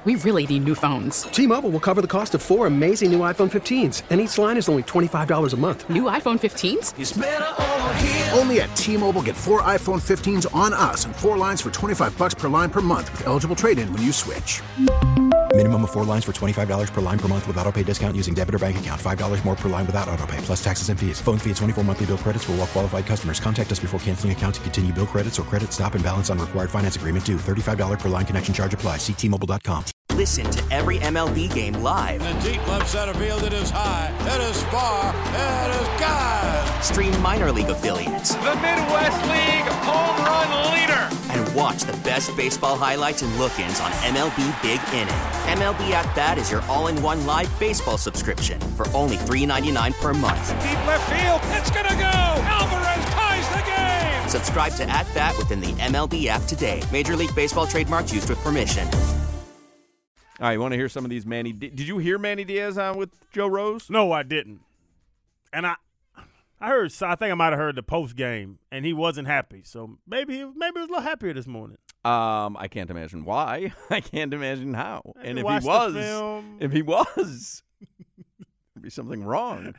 We really need new phones. T-Mobile will cover the cost of 4 amazing new iPhone 15s, and each line is only $25 a month. New iPhone 15s? It's better over here. Only at T-Mobile, get 4 iPhone 15s on us and 4 lines for $25 per line per month with eligible trade-in when you switch. Minimum of 4 lines for $25 per line per month with autopay discount using debit or bank account. $5 more per line without autopay, plus taxes and fees. Phone fee at 24 monthly bill credits for well-qualified customers. Contact us before canceling account to continue bill credits or credit stop and balance on required finance agreement due. $35 per line connection charge applies. See T-Mobile.com. Listen to every MLB game live. In the deep left center field, it is high, it is far, it is gone. Stream minor league affiliates. The Midwest League home run leader. And watch the best baseball highlights and look-ins on MLB Big Inning. MLB At Bat is your all-in-one live baseball subscription for only $3.99 per month. Deep left field, it's gonna go. Alvarez ties the game. Subscribe to At Bat within the MLB app today. Major League Baseball trademarks used with permission. All right, you want to hear some of these Manny? Did you hear Manny Diaz on with Joe Rose? No, I didn't. And I heard. I think I might have heard the post game, and he wasn't happy. So maybe he was a little happier this morning. I can't imagine why. I can't imagine how. And if he was, there'd be something wrong.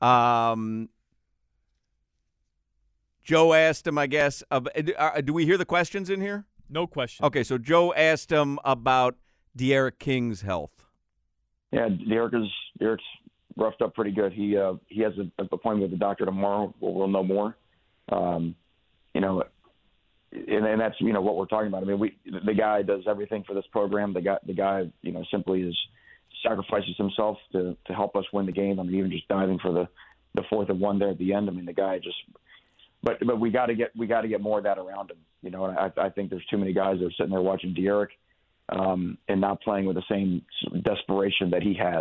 Joe asked him, I guess. Do we hear the questions in here? No question. Okay, so Joe asked him about D'Eriq King's health. Yeah, D'Eriq's roughed up pretty good. He has an appointment with the doctor tomorrow. We'll know more. And that's what we're talking about. I mean, the guy does everything for this program. The guy simply sacrifices himself to help us win the game. I mean, even just diving for the 4th and 1 there at the end. I mean, the guy just. But we got to get more of that around him. And I think there's too many guys that are sitting there watching D'Eriq. And not playing with the same desperation that he has,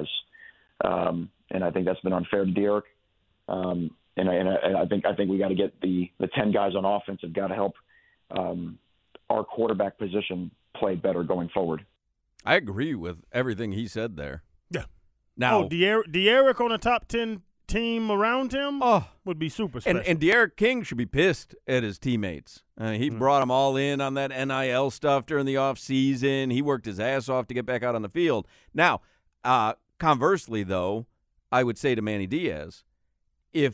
and I think that's been unfair to D'Eriq. And I think we got to get the 10 guys on offense have got to help our quarterback position play better going forward. I agree with everything he said there. Yeah. Now, D'Eriq on a top 10 team around him would be super special. And D'Eriq King should be pissed at his teammates. He brought them all in on that NIL stuff during the offseason. He worked his ass off to get back out on the field. Now, conversely, though, I would say to Manny Diaz, if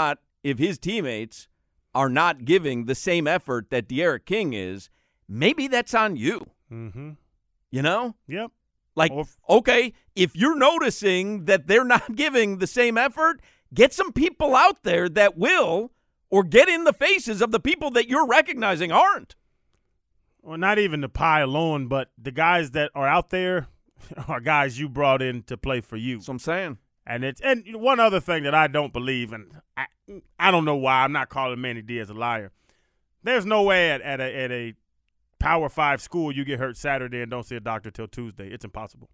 his teammates are not giving the same effort that D'Eriq King is, maybe that's on you. Mm-hmm. You know? Yep. Like, okay, if you're noticing that they're not giving the same effort, get some people out there that will, or get in the faces of the people that you're recognizing aren't. Well, not even to pile on, but the guys that are out there are guys you brought in to play for you. That's what I'm saying. And one other thing that I don't believe, and I don't know why, I'm not calling Manny Diaz a liar. There's no way at a Power 5 school you get hurt Saturday and don't see a doctor till Tuesday. It's impossible.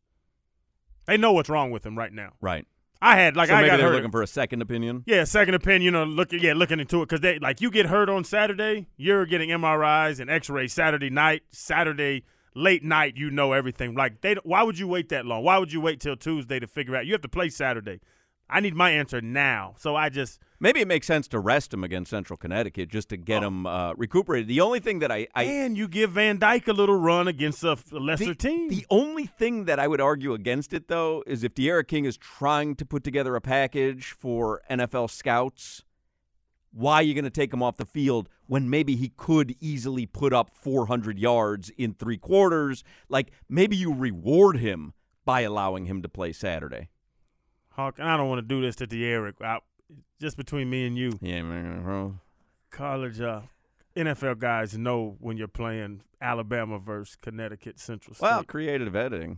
They know what's wrong with him right now. Right. I got they're hurt. Looking for a second opinion. Yeah, second opinion. Looking into it because you get hurt on Saturday, you're getting MRIs and X-rays Saturday night, Saturday late night. Everything. Why would you wait that long? Why would you wait till Tuesday to figure out? You have to play Saturday. I need my answer now. So maybe it makes sense to rest him against Central Connecticut just to get him recuperated. The only thing that and you give Van Dyke a little run against a lesser team. The only thing that I would argue against it, though, is if D'Eriq King is trying to put together a package for NFL scouts, why are you going to take him off the field when maybe he could easily put up 400 yards in 3 quarters? Like, maybe you reward him by allowing him to play Saturday. Hawk, I don't want to do this to D'Eriq. Just between me and you. Yeah, man. College NFL guys know when you're playing Alabama versus Connecticut Central State. Well, creative editing.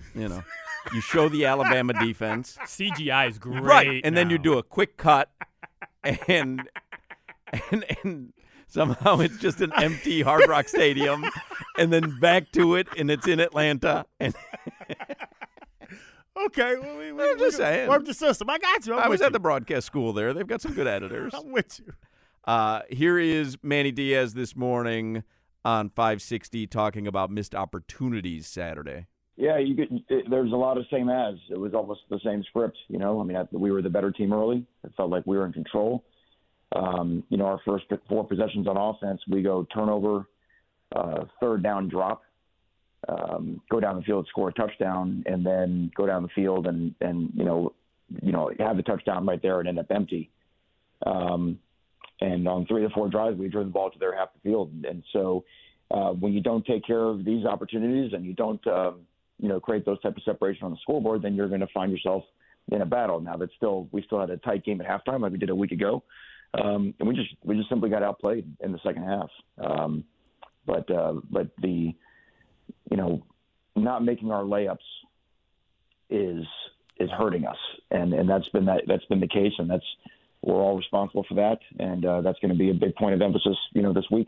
You show the Alabama defense. CGI is great. Right, and then you do a quick cut, and somehow it's just an empty Hard Rock Stadium, and then back to it, and it's in Atlanta. And okay, well, I'm just saying. Work the system. I got you. I was at the broadcast school there. They've got some good editors. I'm with you. Here is Manny Diaz this morning on 560 talking about missed opportunities Saturday. Yeah, there's a lot of same as. It was almost the same script, we were the better team early. It felt like we were in control. Our first 4 possessions on offense, we go turnover, 3rd down drop. go down the field, score a touchdown, and then go down the field and have the touchdown right there and end up empty. And on 3 or 4 drives, we drove the ball to their half the field. And so when you don't take care of these opportunities and you don't, create those type of separation on the scoreboard, then you're going to find yourself in a battle. Now we still had a tight game at halftime like we did a week ago. And we just simply got outplayed in the second half. But the, not making our layups is hurting us. And that's been the case. And we're all responsible for that. And that's going to be a big point of emphasis, this week.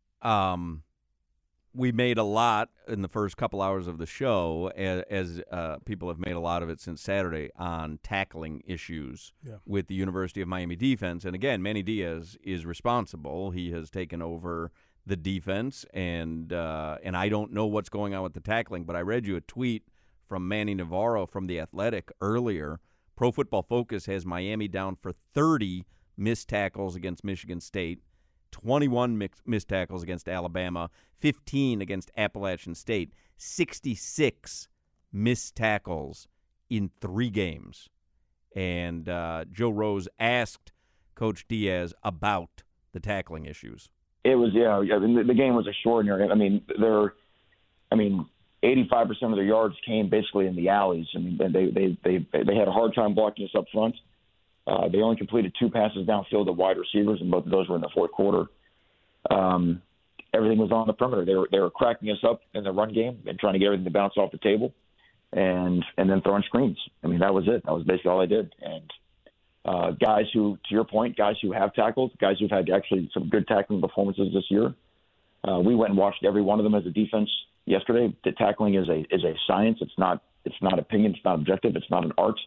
We made a lot in the first couple hours of the show, as people have made a lot of it since Saturday, on tackling issues with the University of Miami defense. And again, Manny Diaz is responsible. He has taken over the defense, and I don't know what's going on with the tackling, but I read you a tweet from Manny Navarro from The Athletic earlier. Pro Football Focus has Miami down for 30 missed tackles against Michigan State, 21 missed tackles against Alabama, 15 against Appalachian State, 66 missed tackles in 3 games. And Joe Rose asked Coach Diaz about the tackling issues. It was, the game was extraordinary. 85% of their yards came basically in the alleys. They had a hard time blocking us up front. They only completed 2 passes downfield to wide receivers, and both of those were in the fourth quarter. Everything was on the perimeter. They were cracking us up in the run game and trying to get everything to bounce off the table, and then throwing screens. That was it. That was basically all I did. And guys who, to your point, guys who have tackled, guys who've had actually some good tackling performances this year, we went and watched every one of them as a defense yesterday. The tackling is a science. It's not opinion. It's not objective. It's not an art.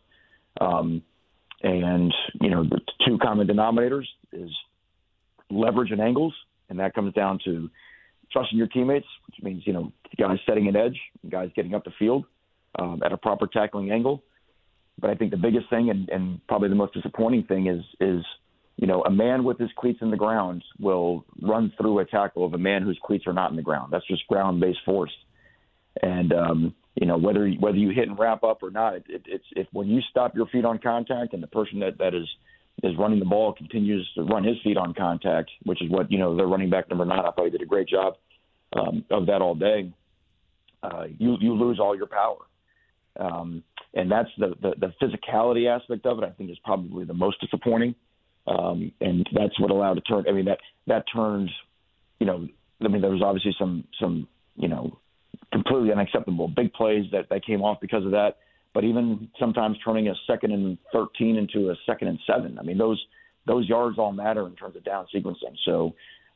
And the 2 common denominators is leverage and angles, and that comes down to trusting your teammates, which means, guys setting an edge, guys getting up the field at a proper tackling angle. But I think the biggest thing and probably the most disappointing thing is a man with his cleats in the ground will run through a tackle of a man whose cleats are not in the ground. That's just ground-based force. And, whether you hit and wrap up or not, it's when you stop your feet on contact and the person that is running the ball continues to run his feet on contact, which is what, their running back number 9, I thought he did a great job of that all day, you lose all your power. And that's the physicality aspect of it, I think, is probably the most disappointing. And that's what allowed it to turn. That turned, there was obviously some completely unacceptable big plays that came off because of that. But even sometimes turning a 2nd and 13 into a 2nd and 7. Those yards all matter in terms of down sequencing. So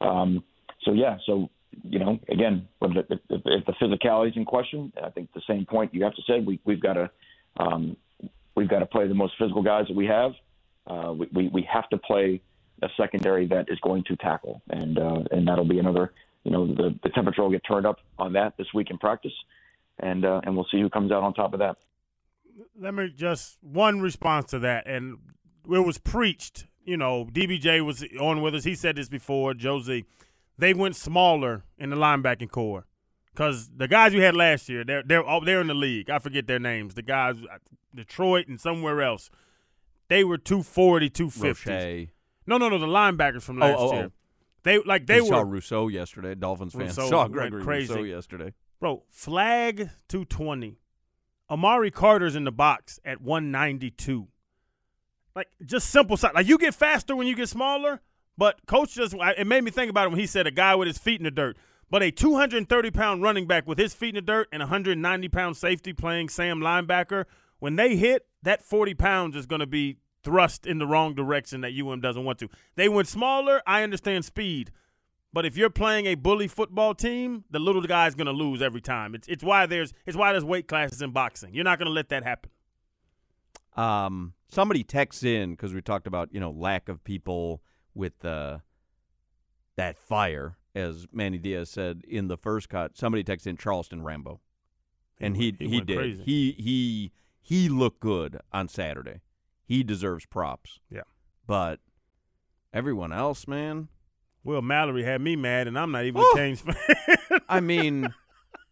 again, if the physicality is in question, I think the same point you have to say, we've got to play the most physical guys that we have. We have to play a secondary that is going to tackle, and that'll be another. The temperature will get turned up on that this week in practice, and we'll see who comes out on top of that. Let me just one response to that, and it was preached. DBJ was on with us. He said this before, Josie. They went smaller in the linebacking core because the guys we had last year, they're in the league. I forget their names. The guys, Detroit and somewhere else, they were 240, 250. Roche. No, the linebackers from last year. They were. Saw Rousseau yesterday. Dolphins fans saw Gregory Rousseau yesterday. Bro, flag 220. Amari Carter's in the box at 192. Just simple size. You get faster when you get smaller, but coach it made me think about it when he said a guy with his feet in the dirt. But a 230-pound running back with his feet in the dirt and a 190-pound safety playing Sam linebacker, when they hit, that 40 pounds is going to be thrust in the wrong direction that UM doesn't want to. They went smaller. I understand speed. But if you're playing a bully football team, the little guy's going to lose every time. It's why there's weight classes in boxing. You're not going to let that happen. Somebody texts in because we talked about lack of people with that fire, as Manny Diaz said in the first cut. Somebody texted in Charleston Rambo, and he did. Crazy. He looked good on Saturday. He deserves props. Yeah, but everyone else, man. Will Mallory had me mad, and I'm not even a Canes fan.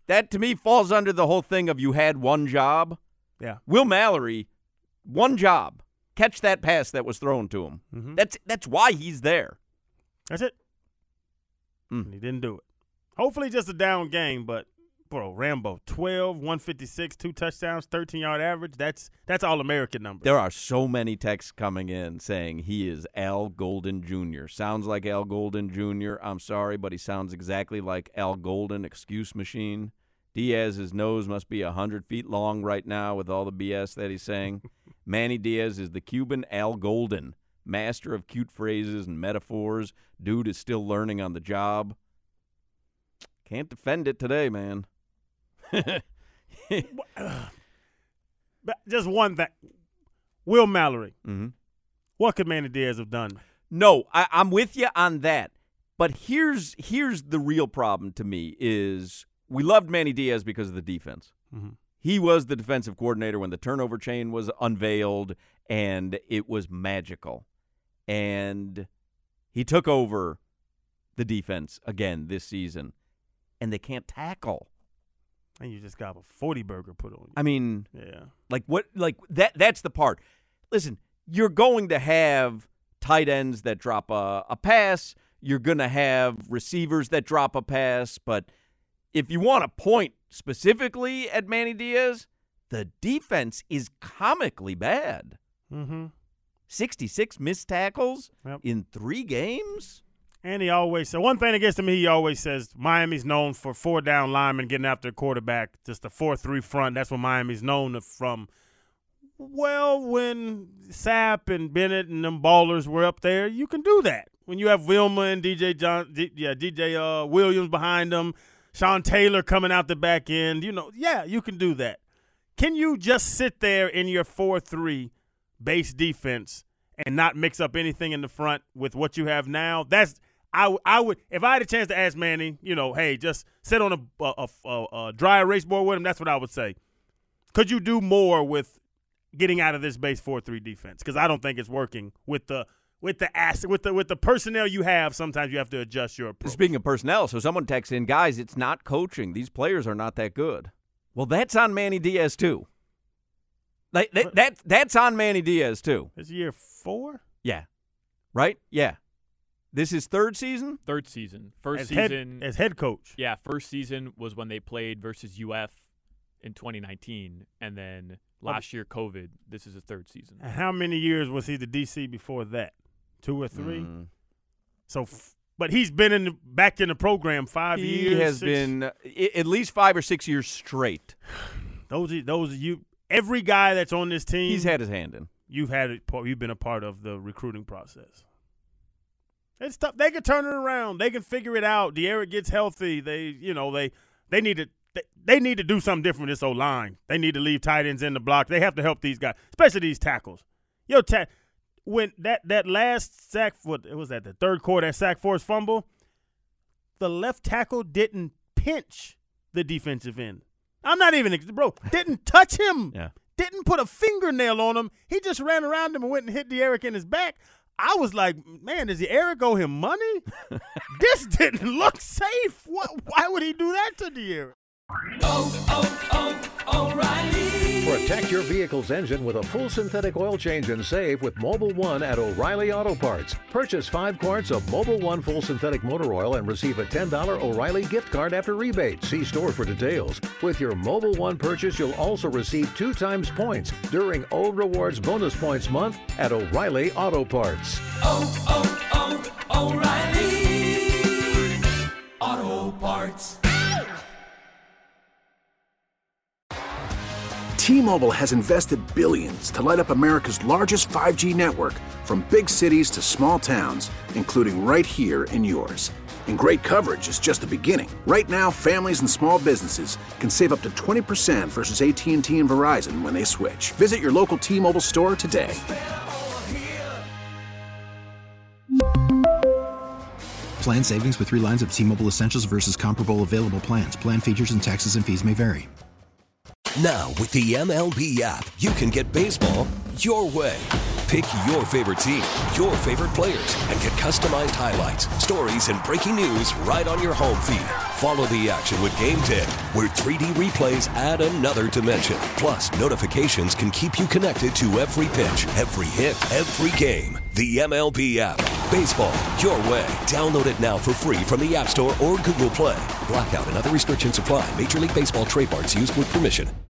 That, to me, falls under the whole thing of you had one job. Yeah. Will Mallory, one job. Catch that pass that was thrown to him. Mm-hmm. That's why he's there. That's it. And he didn't do it. Hopefully just a down game, but, bro, Rambo, 12, 156, 2 touchdowns, 13-yard average. That's All-American numbers. There are so many texts coming in saying he is Al Golden Jr. Sounds like Al Golden Jr. I'm sorry, but he sounds exactly like Al Golden, excuse machine. Diaz's nose must be 100 feet long right now with all the BS that he's saying. Manny Diaz is the Cuban Al Golden, master of cute phrases and metaphors. Dude is still learning on the job. Can't defend it today, man. Just one thing. Will Mallory. Mm-hmm. What could Manny Diaz have done? No, I'm with you on that. But here's the real problem to me is we loved Manny Diaz because of the defense. Mm-hmm. He was the defensive coordinator when the turnover chain was unveiled, and it was magical. And he took over the defense again this season, and they can't tackle. And you just got a 40 burger put on you. I mean, yeah. That's the part. Listen, you're going to have tight ends that drop a pass. You're going to have receivers that drop a pass. But if you want to point specifically at Manny Diaz, the defense is comically bad. Mm-hmm. 66 missed tackles in 3 games. And he always said, one thing against him, he always says Miami's known for 4-down linemen getting after the quarterback, just a 4-3 front. That's what Miami's known from. Well, when Sapp and Bennett and them ballers were up there, you can do that. When you have Wilma and DJ Williams behind them, Sean Taylor coming out the back end, you can do that. Can you just sit there in your 4-3 base defense and not mix up anything in the front with what you have now? I would, if I had a chance to ask Manny, hey, just sit on a dry erase board with him. That's what I would say. Could you do more with getting out of this base 4-3 defense? Because I don't think it's working with the personnel you have. Sometimes you have to adjust your approach. Speaking of personnel, so someone texts in, guys, it's not coaching. These players are not that good. Well, that's on Manny Diaz too. That's on Manny Diaz too. This is year 4? Yeah. Right? Yeah. This is third season? Third season. First season. As head coach. Yeah, first season was when they played versus UF in 2019. And then last year, COVID. This is his third season. And how many years was he the DC before that? 2 or 3? Mm. So, but he's been back in the program 5 years. He has been at least 5 or 6 years straight. Those are you. Every guy that's on this team, he's had his hand in. You've been a part of the recruiting process. It's tough. They can turn it around. They can figure it out. De'Aaron gets healthy. They need to do something different with this O-line. They need to leave tight ends in the block. They have to help these guys, especially these tackles. When that last sack, what was that? The third quarter, that sack force fumble. The left tackle didn't pinch the defensive end. I'm not even, didn't touch him. Yeah. Didn't put a fingernail on him. He just ran around him and went and hit De'Aaron in his back. I was like, man, does De'Aaron owe him money? This didn't look safe. Why would he do that to De'Aaron? O'Reilly. Protect your vehicle's engine with a full synthetic oil change and save with Mobil 1 at O'Reilly Auto Parts. Purchase 5 quarts of Mobil 1 full synthetic motor oil and receive a $10 O'Reilly gift card after rebate. See store for details. With your Mobil 1 purchase, you'll also receive 2 times points during O Rewards Bonus Points Month at O'Reilly Auto Parts. O'Reilly Auto Parts. T-Mobile has invested billions to light up America's largest 5G network, from big cities to small towns, including right here in yours. And great coverage is just the beginning. Right now, families and small businesses can save up to 20% versus AT&T and Verizon when they switch. Visit your local T-Mobile store today. Plan savings with 3 lines of T-Mobile Essentials versus comparable available plans. Plan features and taxes and fees may vary. Now, with the MLB app, you can get baseball your way. Pick your favorite team, your favorite players, and get customized highlights, stories, and breaking news right on your home feed. Follow the action with Game Day, where 3D replays add another dimension. Plus, notifications can keep you connected to every pitch, every hit, every game. The MLB app. Baseball, your way. Download it now for free from the App Store or Google Play. Blackout and other restrictions apply. Major League Baseball trademarks used with permission.